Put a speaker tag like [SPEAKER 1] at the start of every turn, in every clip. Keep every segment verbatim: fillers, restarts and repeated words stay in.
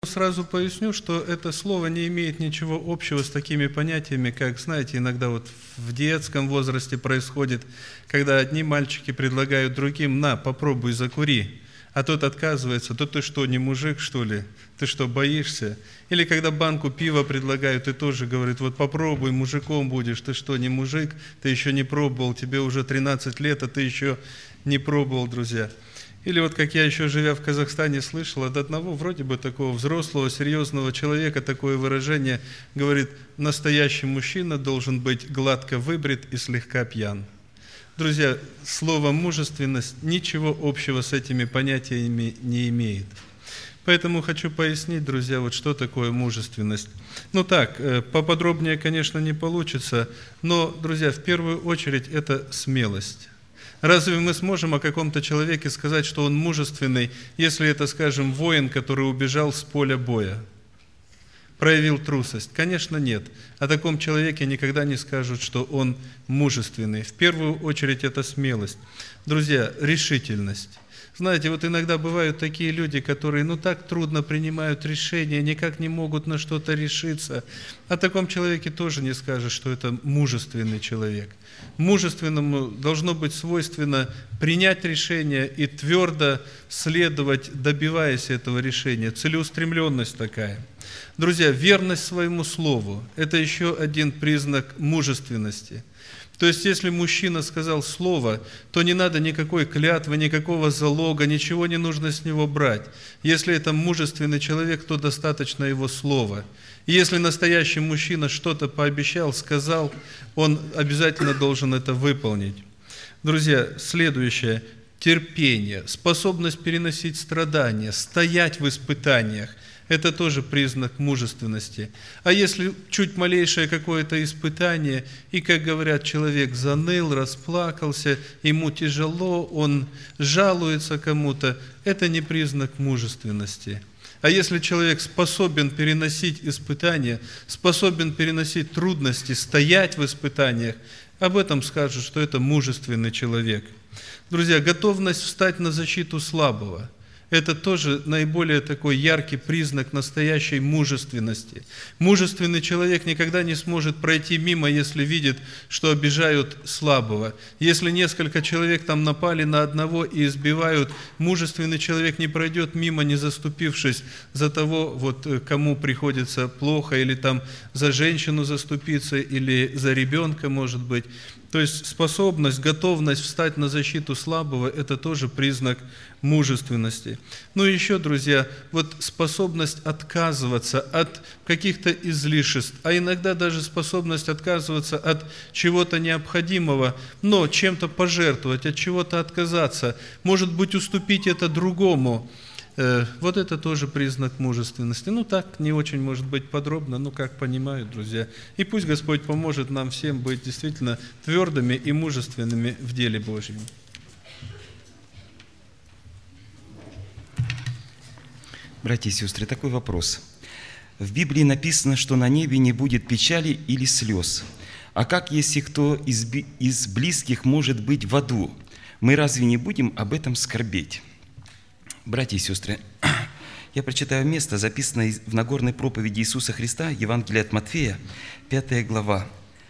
[SPEAKER 1] Сразу поясню, что это слово не имеет ничего общего с такими понятиями, как, знаете, иногда вот в детском возрасте происходит, когда одни мальчики предлагают другим: «На, попробуй, закури», а тот отказывается: «То ты что, не мужик, что ли? Ты что, боишься?» Или когда банку пива предлагают, и тоже говорит: «Вот попробуй, мужиком будешь, ты что, не мужик? Ты еще не пробовал, тебе уже тринадцать лет, а ты еще не пробовал, друзья». Или вот как я еще, живя в Казахстане, слышал от одного вроде бы такого взрослого, серьезного человека такое выражение, говорит: настоящий мужчина должен быть гладко выбрит и слегка пьян. Друзья, слово «мужественность» ничего общего с этими понятиями не имеет. Поэтому хочу пояснить, друзья, вот что такое мужественность. Ну так, поподробнее, конечно, не получится, но, друзья, в первую очередь это смелость. Разве мы сможем о каком-то человеке сказать, что он мужественный, если это, скажем, воин, который убежал с поля боя? Проявил трусость? Конечно, нет. О таком человеке никогда не скажут, что он мужественный. В первую очередь это смелость. Друзья, решительность. Знаете, вот иногда бывают такие люди, которые ну так трудно принимают решения, никак не могут на что-то решиться. О таком человеке тоже не скажешь, что это мужественный человек. Мужественному должно быть свойственно принять решение и твердо следовать, добиваясь этого решения. Целеустремленность такая. Друзья, верность своему слову – это еще один признак мужественности. То есть, если мужчина сказал слово, то не надо никакой клятвы, никакого залога, ничего не нужно с него брать. Если это мужественный человек, то достаточно его слова. И если настоящий мужчина что-то пообещал, сказал, он обязательно должен это выполнить. Друзья, следующее – терпение, способность переносить страдания, стоять в испытаниях. Это тоже признак мужественности. А если чуть малейшее какое-то испытание, и, как говорят, человек заныл, расплакался, ему тяжело, он жалуется кому-то, это не признак мужественности. А если человек способен переносить испытания, способен переносить трудности, стоять в испытаниях, об этом скажут, что это мужественный человек. Друзья, готовность встать на защиту слабого – это тоже наиболее такой яркий признак настоящей мужественности. Мужественный человек никогда не сможет пройти мимо, если видит, что обижают слабого. Если несколько человек там напали на одного и избивают, мужественный человек не пройдет мимо, не заступившись за того, вот, кому приходится плохо, или там за женщину заступиться, или за ребенка, может быть. То есть способность, готовность встать на защиту слабого – это тоже признак мужественности. Ну и еще, друзья, вот способность отказываться от каких-то излишеств, а иногда даже способность отказываться от чего-то необходимого, но чем-то пожертвовать, от чего-то отказаться, может быть, уступить это другому. Вот это тоже признак мужественности. Ну так, не очень может быть подробно, но как понимают, друзья. И пусть Господь поможет нам всем быть действительно твердыми и мужественными в деле Божьем.
[SPEAKER 2] Братья и сестры, такой вопрос. В Библии написано, что на небе не будет печали или слез. А как, если кто из, из близких может быть в аду? Мы разве не будем об этом скорбеть? Братья и сестры, я прочитаю место, записанное в Нагорной проповеди Иисуса Христа, Евангелие от Матфея, пятая глава,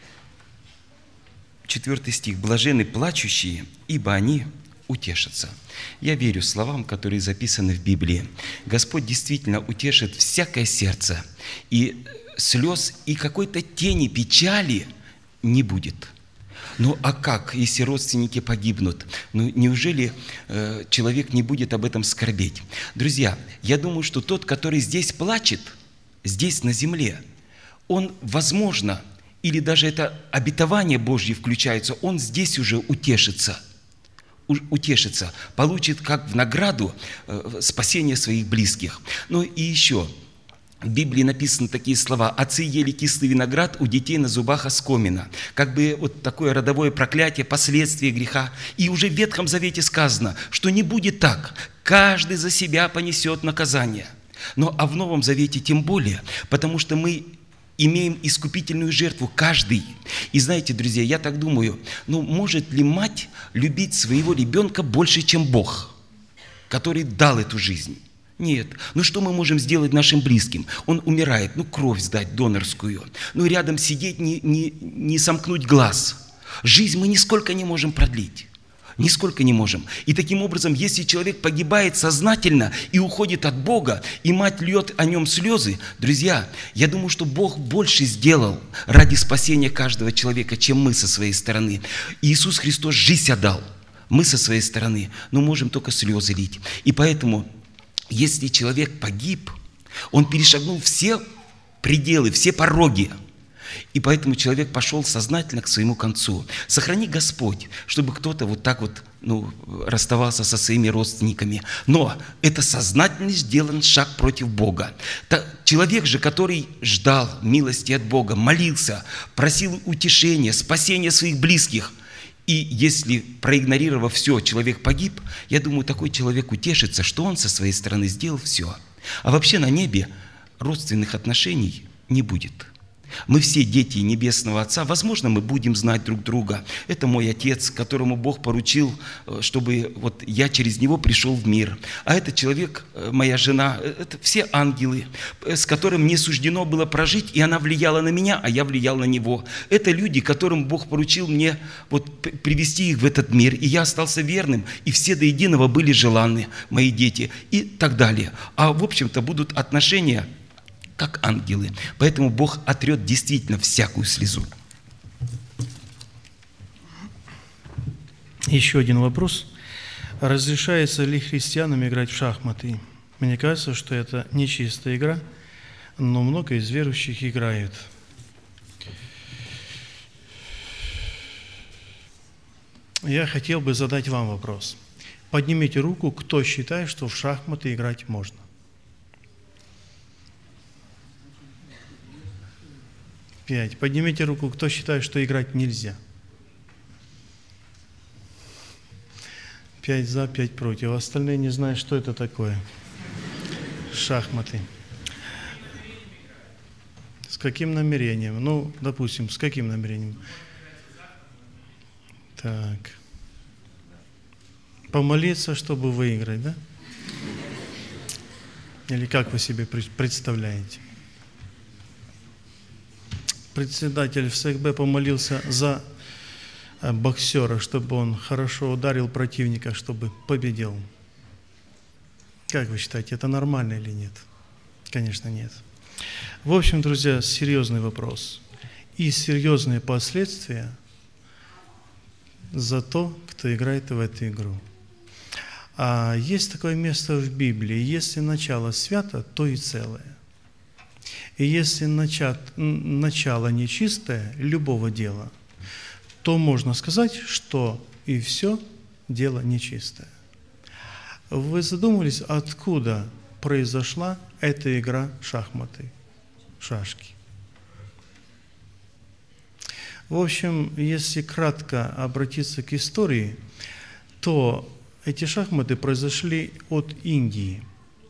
[SPEAKER 2] четвёртый стих. «Блаженны плачущие, ибо они утешатся». Я верю словам, которые записаны в Библии. Господь действительно утешит всякое сердце, и слез, и какой-то тени печали не будет. Ну а как, если родственники погибнут? Ну неужели э, человек не будет об этом скорбеть? Друзья, я думаю, что тот, который здесь плачет, здесь на земле, он, возможно, или даже это обетование Божье включается, он здесь уже утешится, утешится, получит как в награду э, спасение своих близких. Ну и еще, в Библии написаны такие слова: «Отцы ели кислый виноград, у детей на зубах оскомина». Как бы вот такое родовое проклятие, последствия греха. И уже в Ветхом Завете сказано, что не будет так. Каждый за себя понесет наказание. Но а в Новом Завете тем более, потому что мы имеем искупительную жертву, каждый. И знаете, друзья, я так думаю, ну может ли мать любить своего ребенка больше, чем Бог, который дал эту жизнь? Нет. Ну что мы можем сделать нашим близким? Он умирает, ну кровь сдать донорскую. Ну рядом сидеть, не, не, не сомкнуть глаз. Жизнь мы нисколько не можем продлить. Нисколько не можем. И таким образом, если человек погибает сознательно и уходит от Бога, и мать льет о нем слезы, друзья, я думаю, что Бог больше сделал ради спасения каждого человека, чем мы со своей стороны. Иисус Христос жизнь отдал. Мы со своей стороны, но можем только слезы лить. И поэтому, если человек погиб, он перешагнул все пределы, все пороги. И поэтому человек пошел сознательно к своему концу. Сохрани Господь, чтобы кто-то вот так вот ну, расставался со своими родственниками. Но это сознательно сделан шаг против Бога. Человек же, который ждал милости от Бога, молился, просил утешения, спасения своих близких, и если, проигнорировав все, человек погиб, я думаю, такой человек утешится, что он со своей стороны сделал все. А вообще на небе родственных отношений не будет. Мы все дети Небесного Отца. Возможно, мы будем знать друг друга. Это мой отец, которому Бог поручил, чтобы вот я через него пришел в мир. А этот человек, моя жена, это все ангелы, с которым мне суждено было прожить, и она влияла на меня, а я влиял на него. Это люди, которым Бог поручил мне вот привести их в этот мир, и я остался верным, и все до единого были желанны, мои дети, и так далее. А в общем-то будут отношения как ангелы. Поэтому Бог отрет действительно всякую слезу.
[SPEAKER 3] Еще один вопрос. Разрешается ли христианам играть в шахматы? Мне кажется, что это нечистая игра, но много из верующих играют. Я хотел бы задать вам вопрос. Поднимите руку, кто считает, что в шахматы играть можно. Пять. Поднимите руку, кто считает, что играть нельзя. Пять за, пять против. Остальные не знают, что это такое. Шахматы. С каким намерением? Ну, допустим, с каким намерением? Так. Помолиться, чтобы выиграть, да? Или как вы себе представляете? Председатель в СХБ помолился за боксера, чтобы он хорошо ударил противника, чтобы победил. Как вы считаете, это нормально или нет? Конечно, нет. В общем, друзья, серьезный вопрос. И серьезные последствия за то, кто играет в эту игру. А есть такое место в Библии: если начало свято, то и целое. И если начат, начало нечистое любого дела, то можно сказать, что и все дело нечистое. Вы задумывались, откуда произошла эта игра в шахматы, шашки? В общем, если кратко обратиться к истории, то эти шахматы произошли от Индии.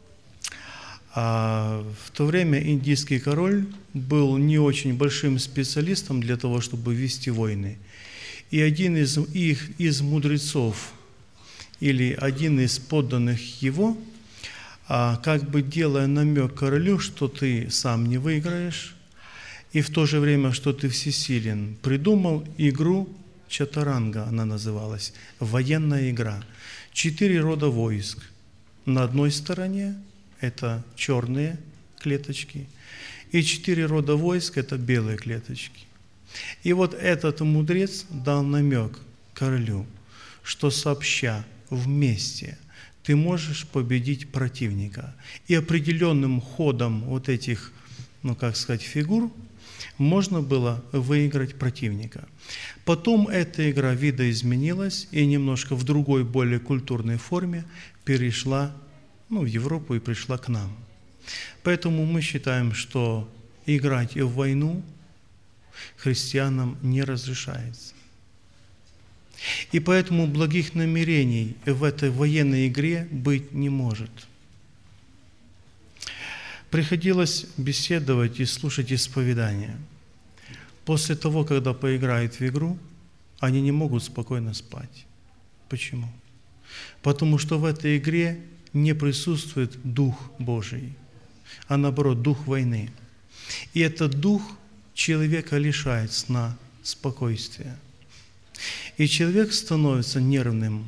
[SPEAKER 3] А в то время индийский король был не очень большим специалистом для того, чтобы вести войны. И один из их из мудрецов или один из подданных его, как бы делая намек королю, что ты сам не выиграешь, и в то же время, что ты всесилен, придумал игру чатуранга, она называлась, военная игра. Четыре рода войск. На одной стороне это черные клеточки, и четыре рода войск – это белые клеточки. И вот этот мудрец дал намек королю, что сообща вместе ты можешь победить противника. И определенным ходом вот этих, ну как сказать, фигур можно было выиграть противника. Потом эта игра видоизменилась и немножко в другой, более культурной форме перешла ну, в Европу и пришла к нам. Поэтому мы считаем, что играть в войну христианам не разрешается. И поэтому благих намерений в этой военной игре быть не может. Приходилось беседовать и слушать исповедания. После того, когда поиграют в игру, они не могут спокойно спать. Почему? Потому что в этой игре не присутствует Дух Божий, а наоборот, дух войны. И этот дух человека лишает сна, спокойствия. И человек становится нервным.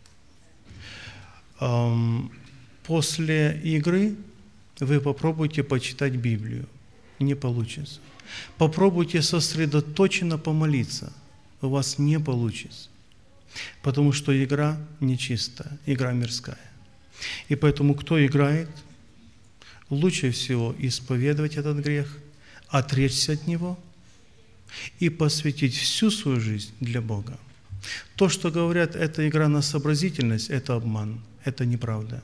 [SPEAKER 3] После игры вы попробуйте почитать Библию. Не получится. Попробуйте сосредоточенно помолиться. У вас не получится. Потому что игра нечистая, игра мирская. И поэтому, кто играет, лучше всего исповедовать этот грех, отречься от него и посвятить всю свою жизнь для Бога. То, что говорят, это игра на сообразительность, это обман, это неправда.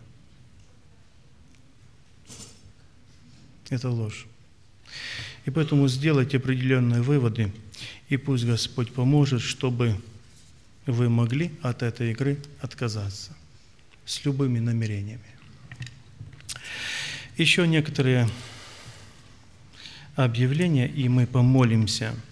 [SPEAKER 3] Это ложь. И поэтому сделайте определенные выводы, и пусть Господь поможет, чтобы вы могли от этой игры отказаться с любыми намерениями. Еще некоторые объявления, и мы помолимся.